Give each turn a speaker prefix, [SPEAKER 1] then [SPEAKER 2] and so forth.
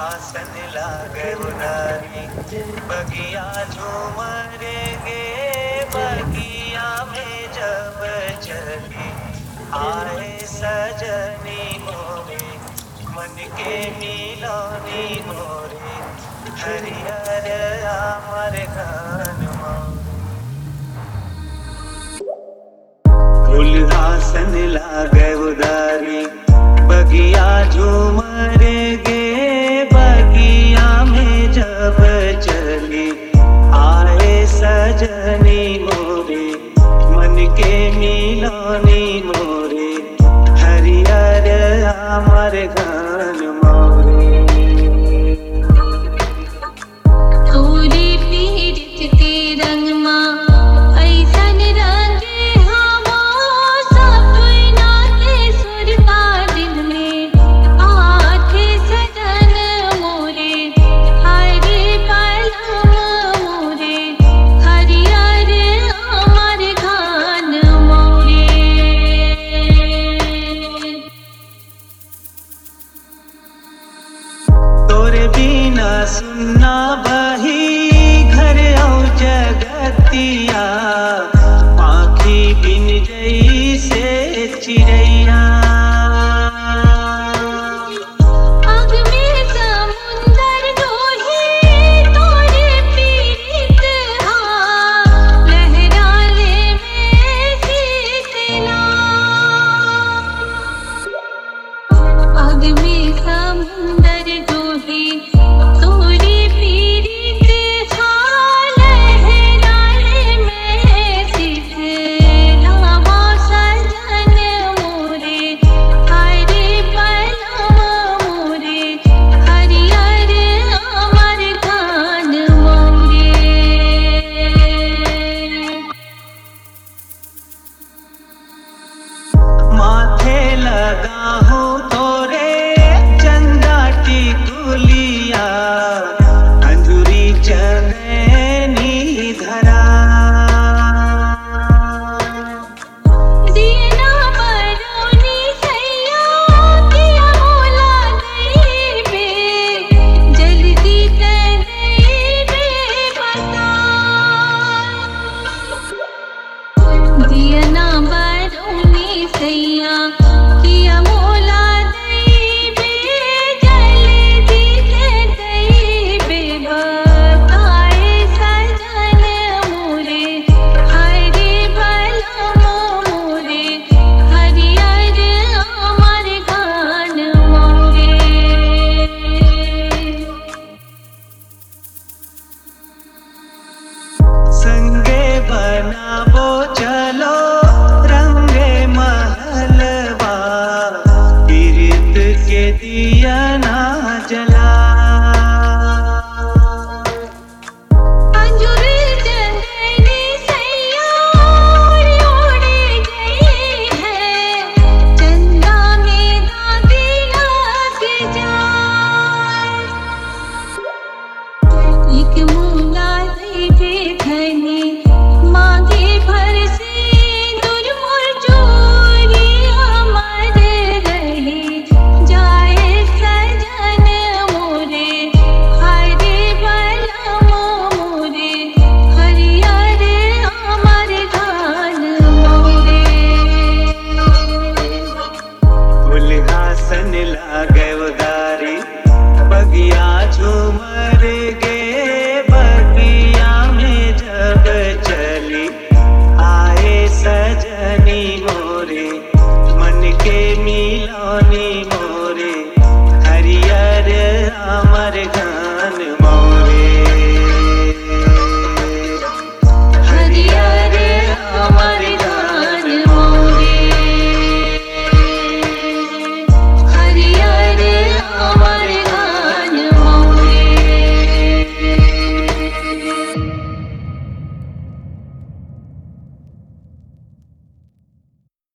[SPEAKER 1] आसन लागे उडारी बगिया झूमरे गे बगिया में जब चली आए सजनी मोरे मन के मिलौनी मोरे हरियर आमर घन फूल आसन लागे उदारी बगिया झूमरे गे बगिया में जब चली आए सजनी मोरे मन के मिलौनी मोरे हरियर आमर घन मोरे
[SPEAKER 2] तोरे पीरित के रंग माँ ऐसन रंगे हवा सपना के सुर का दिल में आखे सजन मोरे हरे पलम मोरे हरियर अमर घन मोरे
[SPEAKER 1] तोरे बिना सुनना बही घर औ जगतिया पाखी बिन जैसे चिड़ैया
[SPEAKER 2] आग में समुंदर डोही तोरे पीरित हाँ लहराले में शीतला आग में समुंदर डोही तोरे पीरित हाँ लहराले में शीतला सजन मोरे हरे पलम मोरे हरियर अमर घन मोरे
[SPEAKER 1] माथे लगा हो